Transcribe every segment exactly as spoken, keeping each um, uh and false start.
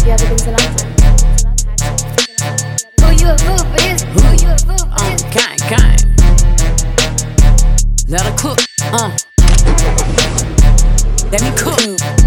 you ever been to London? Who you a fool, bitch? Who you a fool, bitch? Uh, gang, gang. Let her cook, uh. Let me cook.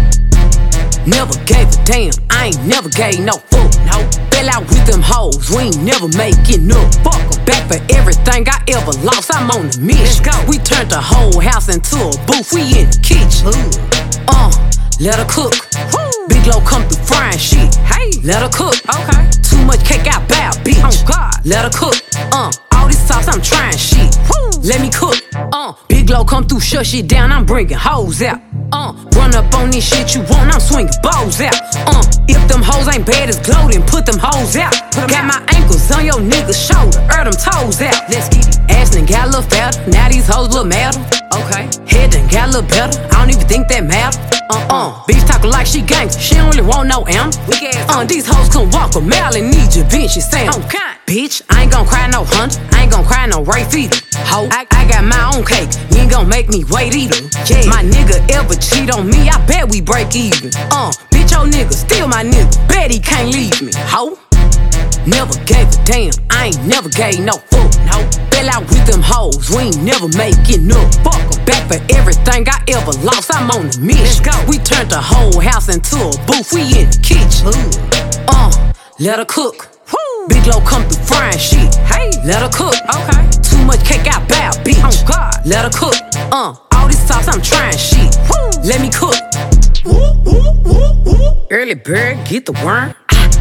Never gave a damn, I ain't never gave no fuck, no. Fell out with them hoes, we ain't never making up. Fuck em. Back for everything I ever lost, I'm on the mission. Let's go. We turned the whole house into a booth, we in the kitchen. Ooh. Uh, let her cook. Woo. Big low come through frying shit. Hey, let her cook. Okay. Too much cake out bad, bitch. Oh God. Let her cook. Uh, all this sauce, I'm trying shit. Woo. Let me cook. Uh, big low come through, shut shit down, I'm bringing hoes out. Uh, run up on this shit you want, I'm swinging balls out. Uh, if them hoes ain't bad as glow, then put them hoes out. Got my ankles on your nigga's shoulder, er them toes out. Let's get it. Ass done got a little fatter, now these hoes look madder. Okay. Head done got a little better, I don't even think that matter. Uh-uh. Bitch talking like she gangsta, she don't really want no amp. Uh, these hoes couldn't walk a mile and need your bitch, she saying. Okay. Bitch, I ain't gon' cry no hunter, I ain't gon' cry no rape either. Ho, I, I got my own cake, you ain't gon' make me wait either. Yeah. My nigga ever cheat on me, I bet we break even. Uh, bitch, your nigga still my nigga, bet he can't leave me. Ho, never gave a damn, I ain't never gave no fuck, no. Fell out with them hoes, we ain't never making up. Fuck em. Back for everything I ever lost, I'm on the mission. Let's go. We turned the whole house into a booth, we in the kitchen. Ooh. Uh, let her cook. Woo. Big low come through frying shit. Hey, let her cook. Okay. Too much cake out bad, bitch. Oh God. Let her cook. Uh, all this sauce, I'm trying shit. Woo. Let me cook. Woo, woo, woo, woo. Early bird, get the worm.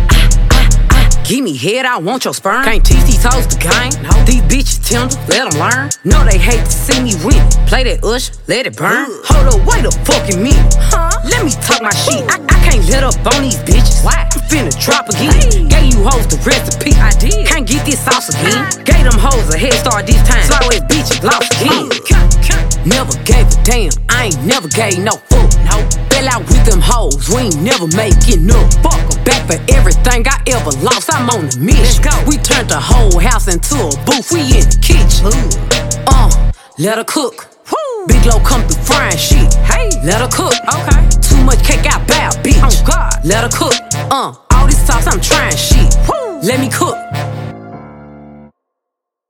Give me head, I want your sperm. Can't teach these hoes the game. No. These bitches tender, let them learn. No, they hate to see me win. Play that ush, let it burn. Ugh. Hold up, wait a fucking minute. Huh? Let me talk my shit. I, I can't let up on these bitches. Why? I'm finna drop again. Hey. Gave you hoes the recipe. I did. Can't get this sauce again. Uh. Gave them hoes a head start this time. So I bitches lost again. Uh. Never gave a damn, I ain't never gave no fuck, no. Fell out with them hoes, we ain't never making up. Fuck em. Back for everything I ever lost, I'm on the mission. Let's go. We turned the whole house into a booth, we in the kitchen. Ooh. Uh, let her cook. Woo. Big low come through frying shit. Hey, let her cook. Okay. Too much cake out bad, bitch. Oh God. Let her cook. Uh, all this sauce, I'm trying shit. Woo. Let me cook.